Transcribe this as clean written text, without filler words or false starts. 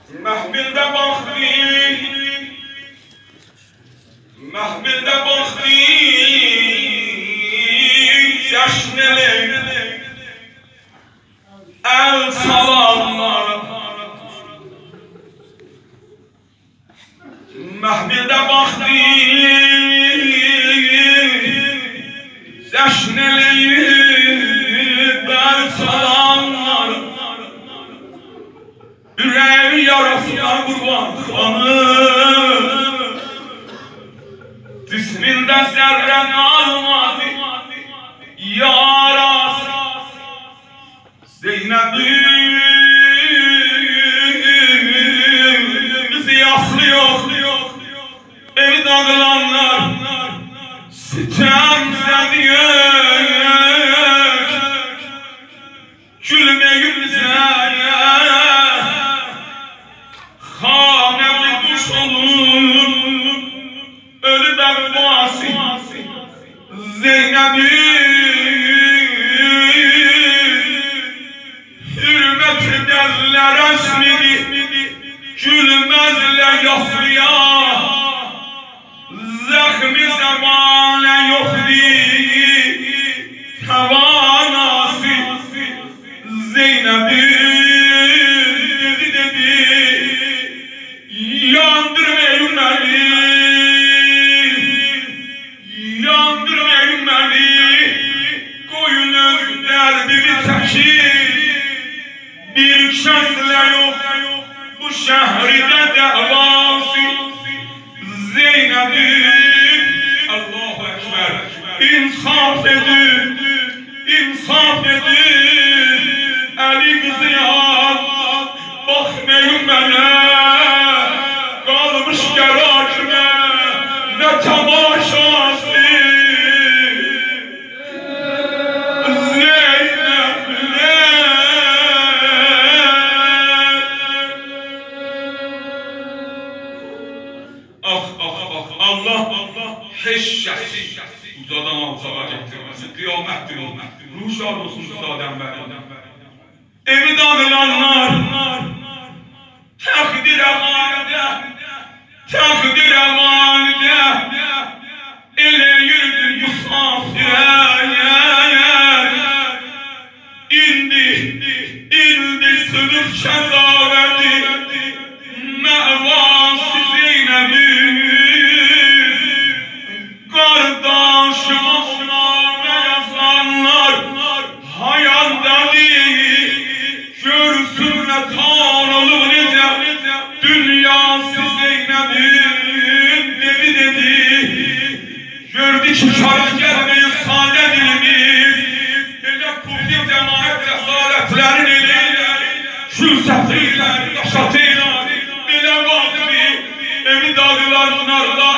Mahmilde baktı, yaşneli el salamlar. Mahmilde baktı, yaşneli el salamlar. Yüreği yarasına kurban kanım, cisminde zerren almadı yarası. Zeynep'imiz yaslıyor, evi dağılanlar sitem sediyek, gülmeyin bize hanemi duş olur, ölü berbasi Zeynep'i hürmet ederler esmini, gülmezler yaslıya, zahmi zamane yoktu tavanası. Zeynep'i dedi yandırmayın beni, yandırmayın beni, koyunuz derdimi çekin, bir şansla yok bu şehirde davası. Zeynep'i Allahu Ekber, insaf edin, insaf edin, eli kızıya bakmayın bana, kalmış garajına ne tamaşası. Allah heşşesi uzadan alçağa getirmesin, kıyamettir o. Ruh şad olsun uzadan benim. Evi dağılanlar takdir emanide ele yürüdü musafir. İndi sınıf şezaveti mevası Zeynep'i. Kardeşim onlara yazanlar hayalda değil, görsünler tanrılık nice dünyası Zeynep'in dedi. Gördü ki şarap gelmeyi sade dilimiz, hele kuvvet cemaat cesaretlerin eliyle, külsetiyle, yaşatıyla bile vakti evi dağılanlarla